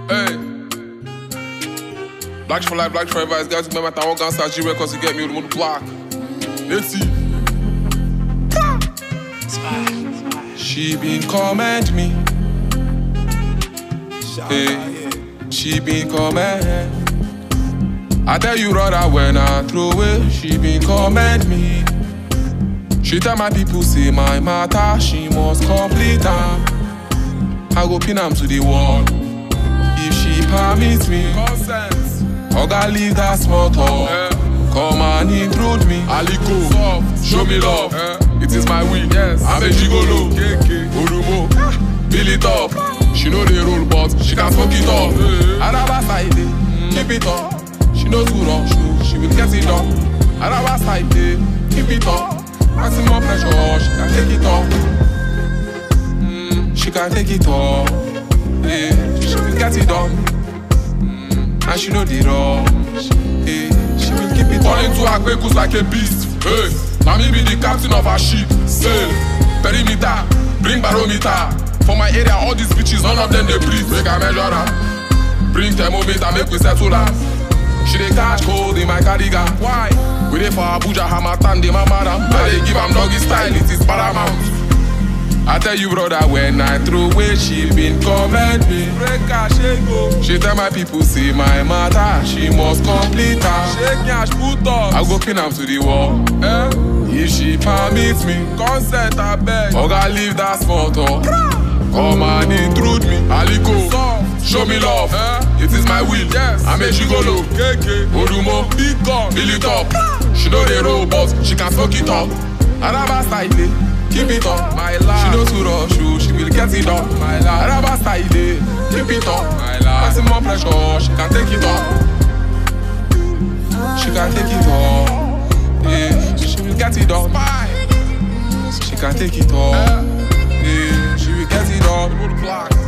Hey. Black for life, black forever. Guys, remember that one gangsta G records to get me with the block. Let's see. She been comment me. Hey, she been comment. I tell you brother when I throw away, she been comment me. She tell my people say my matter, she must complete her. I go pin am to the wall. If she permits me, consent. Oga leave that small talk. Come and intrude me. Aliko, soft, show me love. It is my will. Yes, I'm a gigolo. Orumo, build it up. She know the rule, but she can smoke it up. Araba side, keep it up. She knows who rush, she will get it done. Araba side, keep it up. Maximum pressure, she can take it up. She can take it up. She will get it done. And she know the rush. She will keep it on. Turn into Agbekus like a beast. Hey, now me be the captain of her ship. Sail, perimeter, bring barometer. For my area, all these bitches, none of them they breathe. Make a measure her. Bring thermometer, make we settle her. She dey catch cold in my cardigan. Why? We dey for Abuja, Hamatan, the mamara. I dey give am doggy style, it is paramount. I tell you brother, when I throw away, she been comment me. She tell my people say my matter, she must complete her. I go pin am to the wall. If she permits me, consent I beg. Oga leave that small talk. Come and intrude me. Aliko, show me love. It is my will. Yes, I'm a gigolo. Orumo, big gun, build it up. She know the robots, she can smoke it up. Araba style, keep it up. My life. She knows who rush, she will get it up. My life. Araba style, keep it up. My life. Maximum pressure, she can take it up. She can take it up. She will get it up. She can take it up. She will get it up.